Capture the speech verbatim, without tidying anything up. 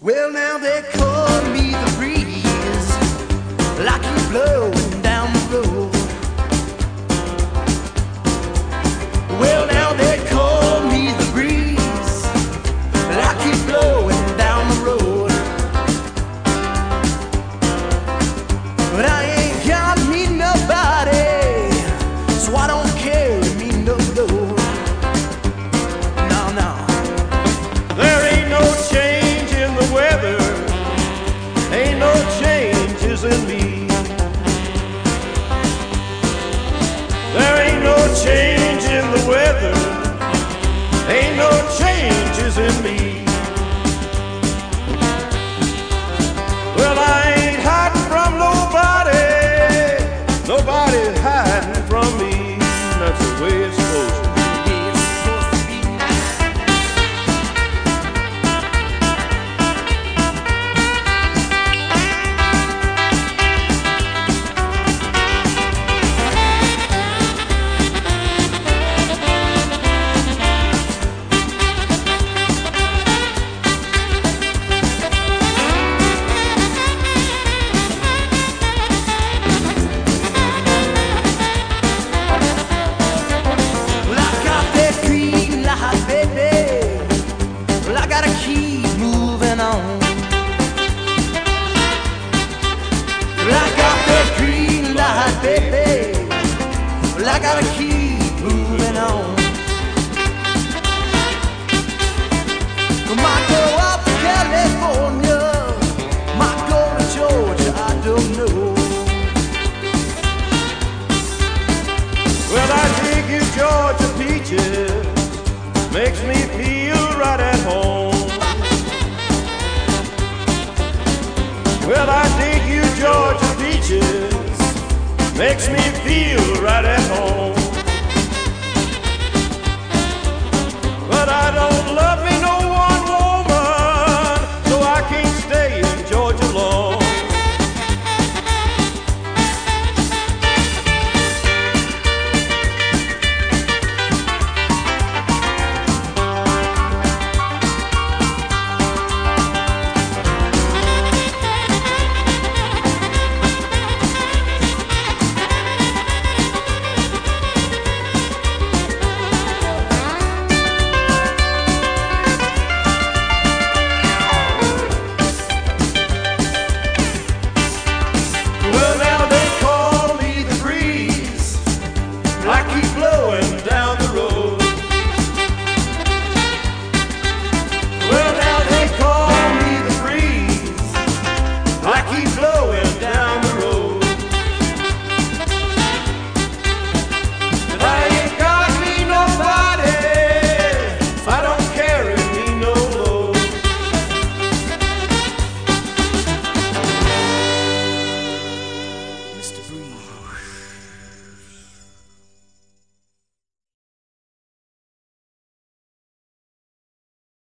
Well, now they call me the breeze, like you blowing down the road. Well, now they call me the breeze, like you blowing down the road. But I ain't got me nobody, so I don't care me no load. No, no. There ain't no change in the weather, ain't no changes in me. There ain't no change in the weather, ain't no changes in me. Well, I ain't hiding from nobody, nobody's hiding from me. That's the way it's supposed to be. Baby, well, I gotta keep moving on. Might go up to California, might go to Georgia, I don't know. Well, I dig you Georgia peaches, makes me feel right at home. Well, I dig you Georgia peaches, makes me feel right at home.